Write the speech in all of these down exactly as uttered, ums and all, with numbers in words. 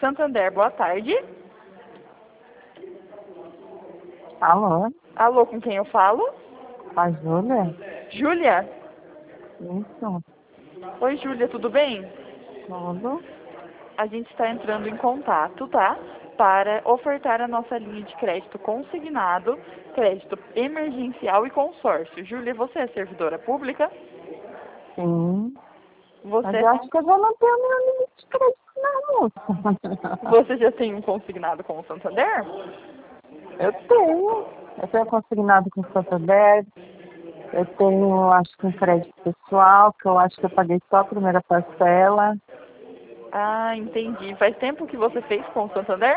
Santander, boa tarde. Alô? Alô, com quem eu falo? A Júlia? Júlia? Isso. Oi, Júlia, tudo bem? Tudo? A gente está entrando em contato, tá? Para ofertar a nossa linha de crédito consignado, crédito emergencial e consórcio. Júlia, você é servidora pública? Sim. Mas Você, eu acho que eu já não tenho meu limite de crédito, não, moça. você já tem um consignado com o Santander? Eu tenho. Eu tenho consignado com o Santander. Eu tenho, acho que um crédito pessoal, que eu acho que eu paguei só a primeira parcela. Ah, entendi. Faz tempo que você fez com o Santander?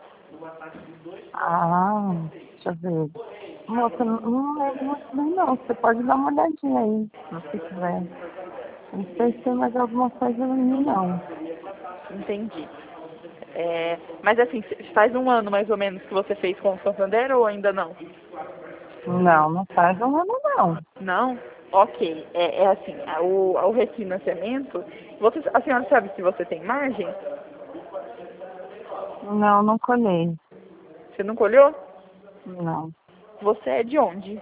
Ah, deixa eu ver. Moça, não, não lembro muito bem, não. Você pode dar uma olhadinha aí, se você quiser. Não sei se tem mais alguma coisa em mim, não. Entendi. É, mas assim, faz um ano mais ou menos que você fez com o Santander ou ainda não? Não, não faz um ano, não. Não? Ok. É, é assim, a- o, o refinanciamento, você, a senhora sabe se você tem margem? Não, não colhei. Você não colheu? Não. Você é de onde?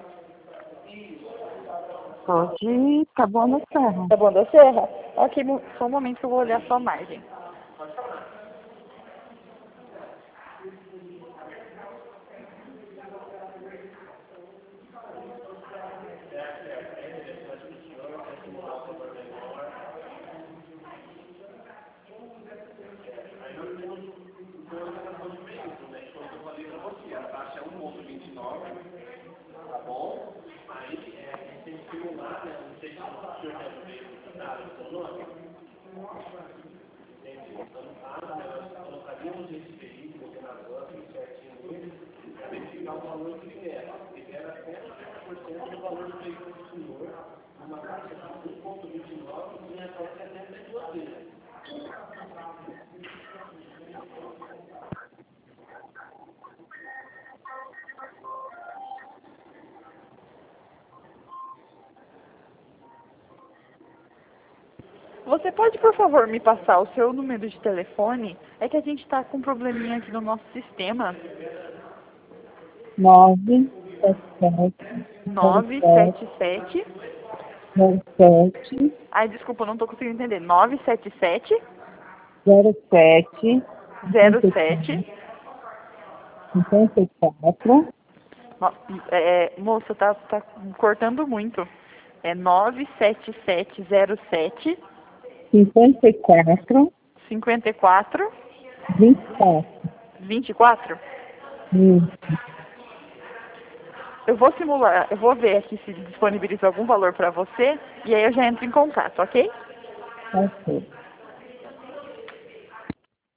Sou de Taboão da Serra. Da Bom da Serra? Ok, mo- só um momento que eu vou olhar a sua margem. Você pode, por favor, me passar o seu número de telefone? É que a gente está com um probleminha aqui no nosso sistema. Nove sete nove sete sete sete. zero sete Ai, desculpa, eu não estou conseguindo entender. nove sete sete zero sete zero sete. cinquenta e quatro No- É, moça, tá, tá cortando muito. É nove sete sete zero sete cinquenta e quatro cinquenta e quatro vinte e quatro. vinte e quatro. Isso, Eu vou simular, eu vou ver aqui se disponibiliza algum valor para você e aí eu já entro em contato, ok? ok.